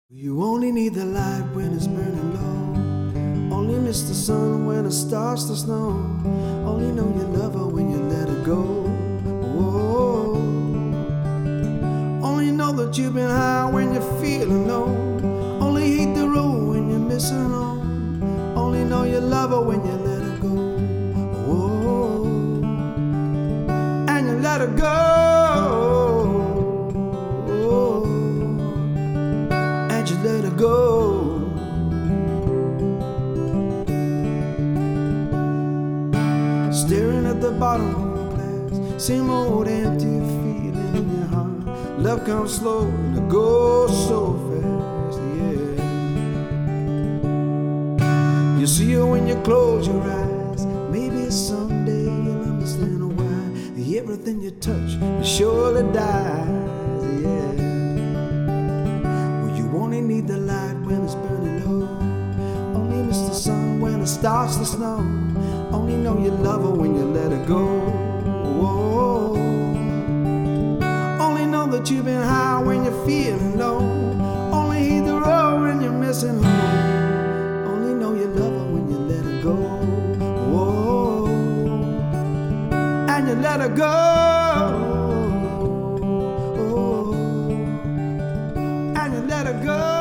You only need the light when it's burning low. Only miss the sun when it starts to snow. Only know you love her when you let her go. Whoa. Only know that you've been high when you're feeling low. Only hate the road when you're missing home. Only know you love her when you let her go. Whoa. And you let her go. You let her go. Staring at the bottom of the glass, same old empty feeling in your heart. Love comes slow and it goes so fast, yeah. You see her when you close your eyes. Maybe someday you'll understand why everything you touch will surely dies, yeah. Only need the light when it's burning low. Only miss the sun when it starts to snow. Only know you love her when you let her go. Whoa. Only know that you've been high when you're feeling low. Only hate the road when you're missing home. Only know you love her when you let her go. Whoa. And you let her go. Let her go.